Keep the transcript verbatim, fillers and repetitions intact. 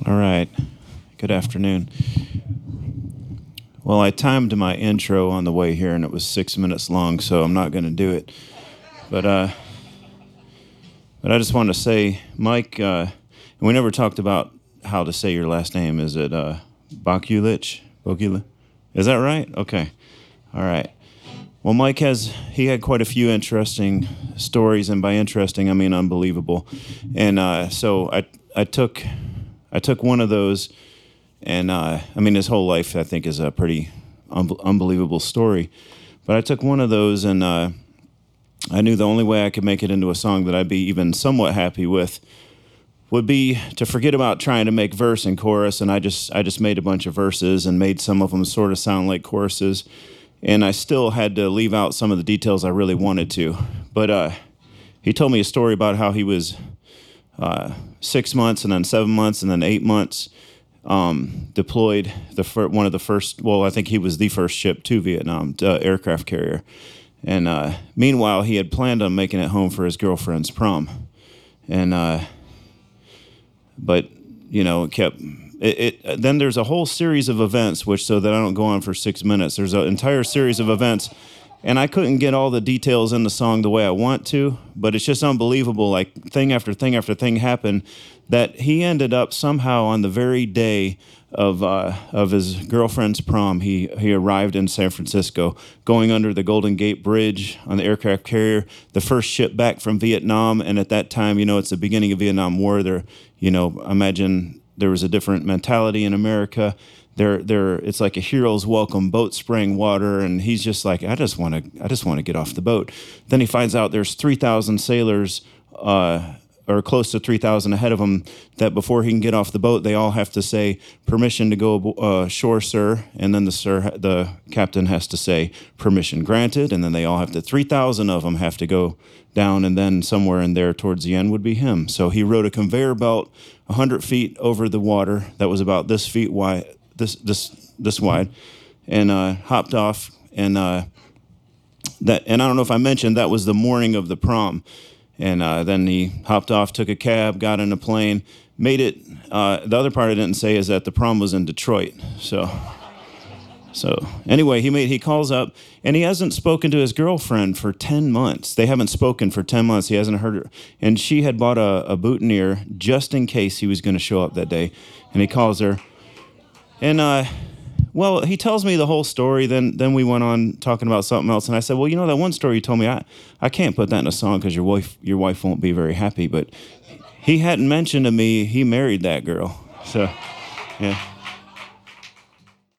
All right. Good afternoon. Well, I timed my intro on the way here, and it was six minutes long, so I'm not going to do it. But uh, but I just want to say, Mike, uh, we never talked about how to say your last name. Is it uh, Bokulich? Bokulich? Is that right? Okay. All right. Well, Mike has, he had quite a few interesting stories, and by interesting, I mean unbelievable. And uh, so I I took I took one of those, and uh, I mean his whole life I think is a pretty un- unbelievable story. But I took one of those, and uh, I knew the only way I could make it into a song that I'd be even somewhat happy with would be to forget about trying to make verse and chorus, and I just I just made a bunch of verses and made some of them sort of sound like choruses. And I still had to leave out some of the details I really wanted to. But uh, he told me a story about how he was uh, six months and then seven months and then eight months um, deployed the fir- one of the first, well, I think he was the first ship to Vietnam, uh, aircraft carrier. And uh, meanwhile, he had planned on making it home for his girlfriend's prom. And, uh, but, you know, it kept... It, it then there's a whole series of events, which so that I don't go on for six minutes. There's an entire series of events, and I couldn't get all the details in the song the way I want to. But it's just unbelievable. Like thing after thing after thing happened, that he ended up somehow on the very day of uh, of his girlfriend's prom. He he arrived in San Francisco, going under the Golden Gate Bridge on the aircraft carrier, the first ship back from Vietnam. And at that time, you know, it's the beginning of Vietnam War. There, you know, imagine. There was a different mentality in America. There, there. It's like a hero's welcome, boat spraying water, and he's just like, I just want to, I just want to get off the boat. Then he finds out there's three thousand sailors, uh, or close to three thousand ahead of him. That before he can get off the boat, they all have to say permission to go uh, ashore, sir. And then the sir, the captain has to say permission granted, and then they all have to. Three thousand of them have to go down, and then somewhere in there towards the end would be him. So he rode a conveyor belt one hundred feet over the water that was about this feet wide, this this this wide, and uh, hopped off. And uh, that, and I don't know if I mentioned that was the morning of the prom. And uh, then he hopped off, took a cab, got in a plane, made it. Uh, the other part I didn't say is that the prom was in Detroit. So. So anyway, he made he calls up, and he hasn't spoken to his girlfriend for ten months. They haven't spoken for ten months. He hasn't heard her. And she had bought a, a boutonniere just in case he was going to show up that day. And he calls her. And, uh, well, he tells me the whole story. Then then we went on talking about something else. And I said, well, you know, that one story you told me, I, I can't put that in a song because your wife, your wife won't be very happy. But he hadn't mentioned to me he married that girl. So, yeah.